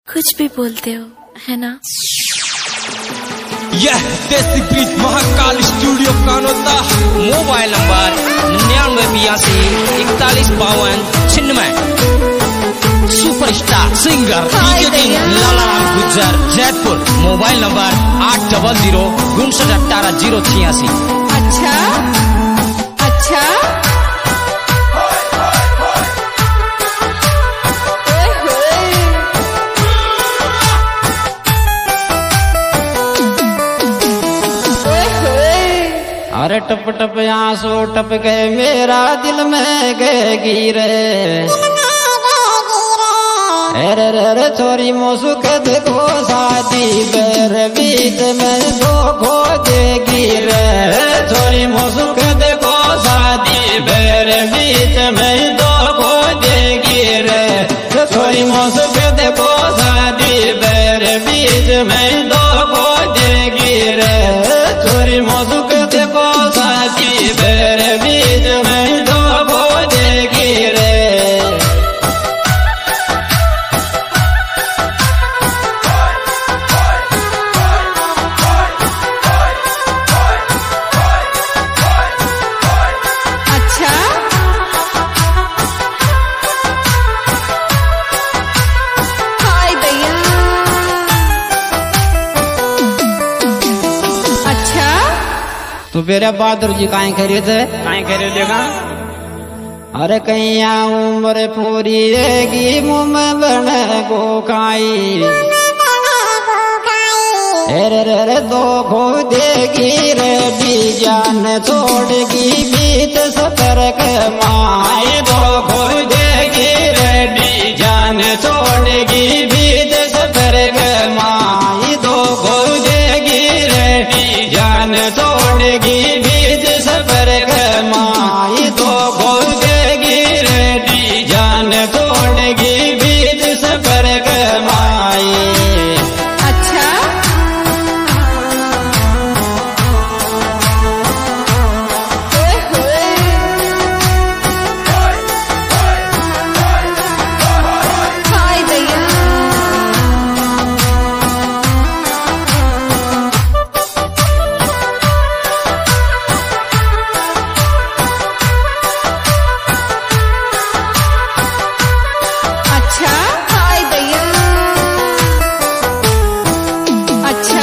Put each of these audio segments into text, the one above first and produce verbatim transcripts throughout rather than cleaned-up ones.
कुछ भी बोलते हो है ना। यह Desi Brij Mahakal studio Kanota. Mobile number निन्यानवे बयासी इकतालीस बावन छिन्नवे। Superstar singer DJ king Lala Ram Gujjar Jaipur. Mobile number आठ डबल जीरो उनसठ अठारह जीरो छियासी। अच्छा अच्छा अरे टप टप आंसू टपके मेरा दिल में गए गिरे। अरे रे छोरी मोसू के देखो शादी बेर बीच में दो खो दे गिरे। छोरी मोसू के देखो शादी बेर बीच में दो खो दे गिरे। छोरी मोसू के देखो शादी बेर बीच में दो खो दे गिरे। छोरी मोसू के देखो शादी बेर बीच में दो खो दे गिरे। तो मेरे बहादुर जी काहे करे थे काहे करे देगा। अरे कहीं उम्र पूरी रहेगी मुँह में बने को खाई। अरे रे दो खो देगी रे डी जान छोड़गी बीत सफर के माए। दो खो देगी रे डी जान छोड़गी बीत सफर के माए। दो खो देगी रे डी जान छोड़गी बीत सफर के माए। दो खो देगी रे डी जान छोड़गी बीत सफर के माए। अच्छा हाय भैया अच्छा हाय भैया अच्छा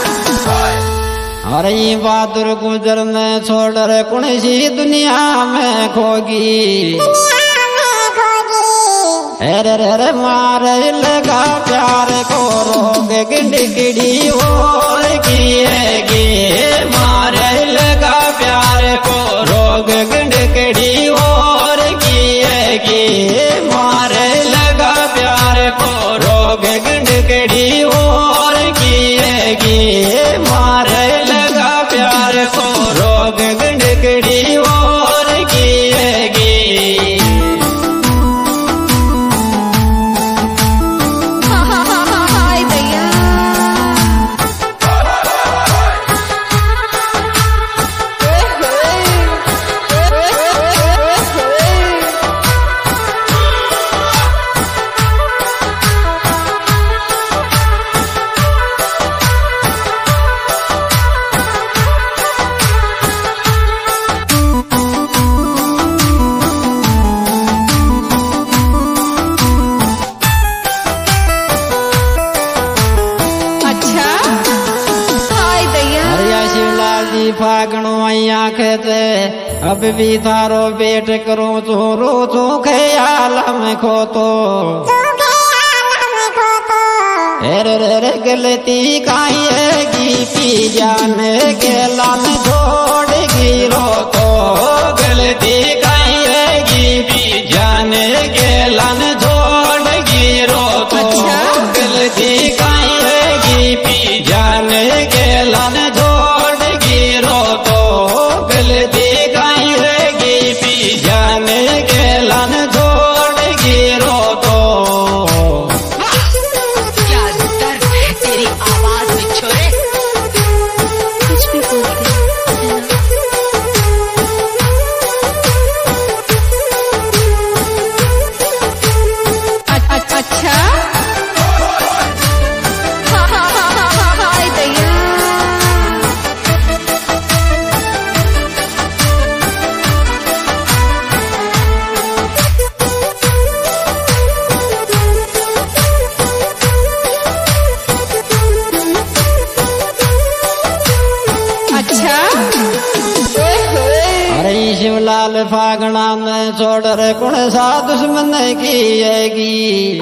अरे ये बहादुर गुजर ने छोड़ रे कौन सी दुनिया में खोगी। अरे रे रे मारे लगा प्यार को रोग गिड़गिड़ी और किएगी। मारे लगा प्यार को रोग गिड़गिड़ी और किएगी। मारे लगा प्यार को रोग गिड़गिड़ी और किएगी। मारे लगा प्यार को रोग गिड़गिड़ी और किएगी। हाय भैया अच्छा हाय भैया हरिया शिवलाल जी फागणो अया कहते अब भी थारो बेट करो तो रो तो ख्याल में खो तो। अरे रे गलती काई है पी जाने के लाल छोड़ गिरो तो। गलती काई है पी जाने के लाल छोड़ गिरो तो। गलती काई है पी जाने के लाल छोड़ गिरो तो। गलती काई है पी जाने के लाल छोड़ गिरो तो। क्या दर्द है तेरी आवाज में छोरे। कुछ भी बोलते हो है ना। फागणा में छोड़ रे कुण सा दुश्मन किएगी,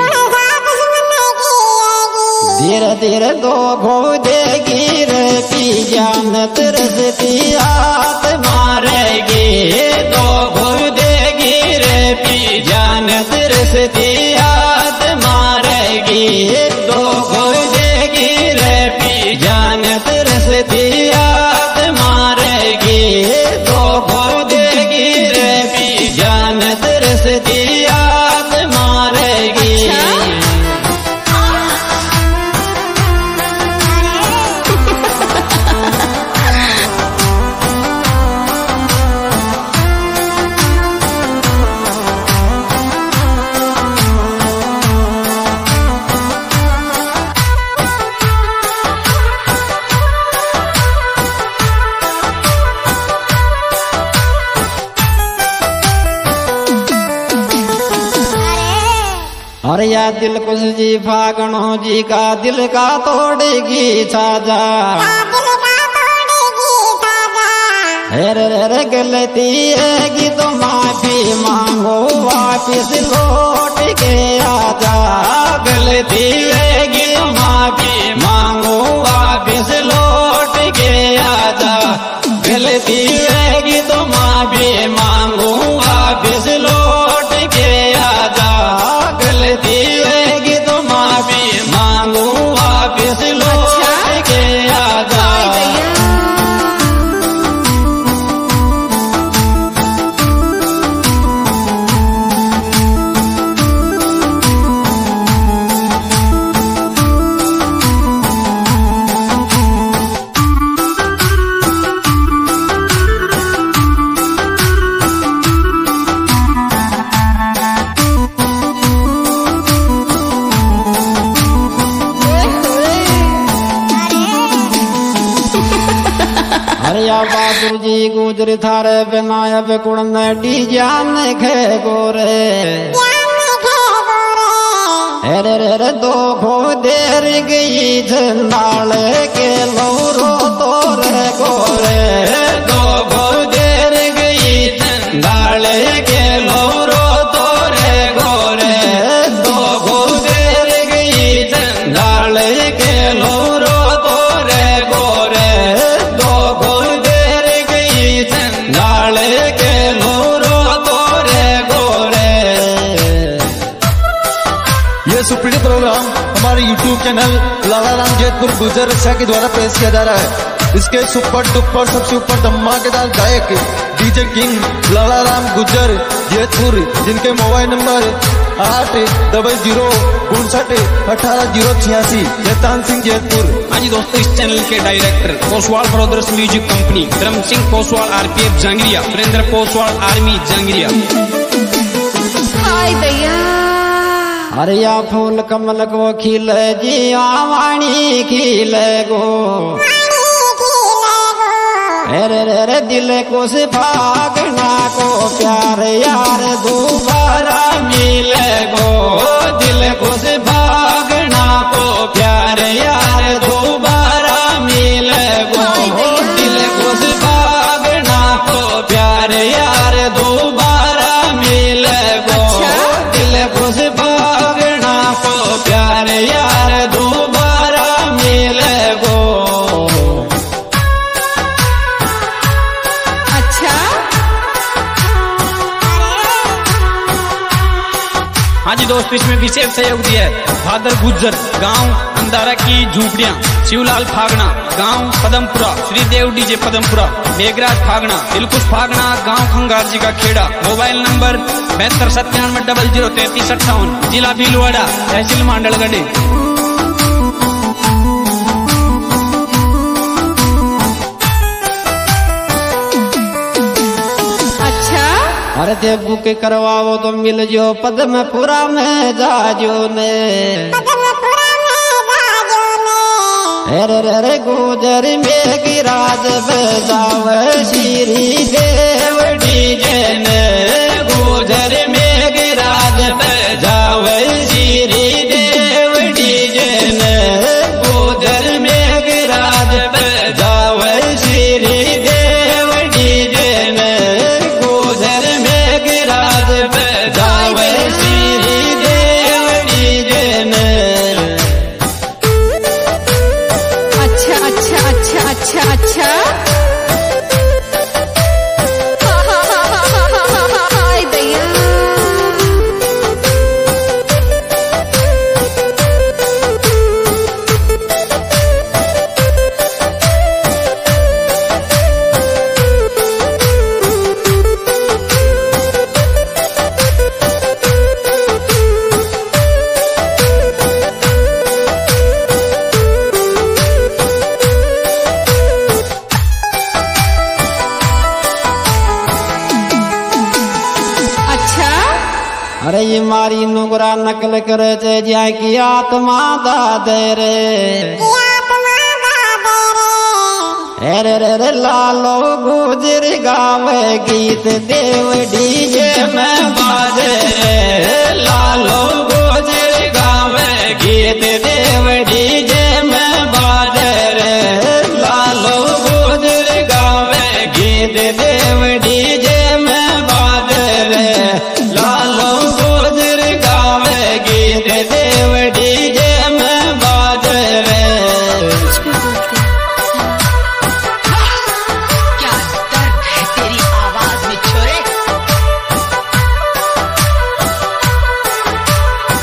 धीरे धीरे दो घो देगी रे पी जान तरसती हाथ मारेगी, दो घो देगी रे पी जान तरसती हाथ मारेगी, दो घो देगी रे पी जान तरसती हाथ मारेगी, दो घो देगी रे पी जान तरसती हाथ मारेगी। अरे या दिल कुछ जी फागणो जी का दिल का तोड़ेगी साजा, हेर रे गलती है तो माफी मांगो वापिस लौट के आजा, गलती है तो माफी मांगो वापिस लौट के आजा, गलती है तो माफी मांगो वापिस लौट के आजा, गलती है तो माफी मांगो वापिस लौट के आजा। बहादुर जी गुजर थारे बनायब कुण नडी जान खे गोरे, हेरे रे दो खो देर गई झंडाल के लौरो तोरे गोरे, दो खो देर गई झंडाल के लौरो तोरे गोरे, दो खो देर गई झंडाल के लौरो तोरे गोरे, दो खो देर गई झंडाल के लौरो तोरे गोरे। ये सुप्रीम प्रोग्राम हमारे यूट्यूब चैनल लालाराम जैतपुर गुजर रक्षा के द्वारा पेश किया जा रहा है। इसके सुपर डुपर सबसे ऊपर धमाकेदार गायक डीजे किंग लालाराम गुजर जैतपुर, जिनके मोबाइल नंबर आठ डबल जीरो उनसठ अठारह जीरो छियासी, जैतान सिंह जैतपुर। हाँ जी दोस्तों, इस चैनल के director Poswal brothers music company, Dharam Singh Poswal RPF Jangiria, Surendra Poswal army Jangiria. हाय दैया हरिया फूल कमल को खिले जी आवाणी खिले गो, हेरे रे दिल को से भागना को प्यार यार दोबारा मिले गो, दिल को से भागना को प्यार यार दोबारा मिले गो, दिल को से भागना को प्यार यार दोबारा मिले गो, दिल को से भागना को प्यार यार दोबारा मिले गो। हाँ जी दोस्तों, इसमें विशेष सहयोग दिया है भादर गुज्जर गांव अंधारा की झूपड़ियां, शिवलाल फागना गांव पदमपुरा, श्रीदेव डीजे पदमपुरा, मेघराज फागना, दिलकुश फागना गांव खंगार जी का खेड़ा। मोबाइल नंबर बहत्तर सत्तानवे डबल जीरो तैतीस अट्ठावन, जिला भीलवाड़ा, तहसील मांडलगढ़। अरे ते बुक करवाओ तो मिल जो पद्मपुरा में जाजो ने, हेरे रे गुजर में गिराज बजावे श्री देव डीजे ने, गुजर में गिराज बजावे श्री देव डीजे ने, गुजर में गिराज बजावे श्री देव डीजे ने, गुजर अच्छा हाय दैया अच्छा अरे ये मारी नुगरा नकल करे चे ज्या की आत्मा दादे रे अरे रे रे लालो गुजर गावे गीत देव डीजे में बाजे लालो गुजर गावे गीत देव डीजे में बाजे रे लालो गुजर गावे गीत देव डीजे में बाजे रे लालो गुजर गावे गीत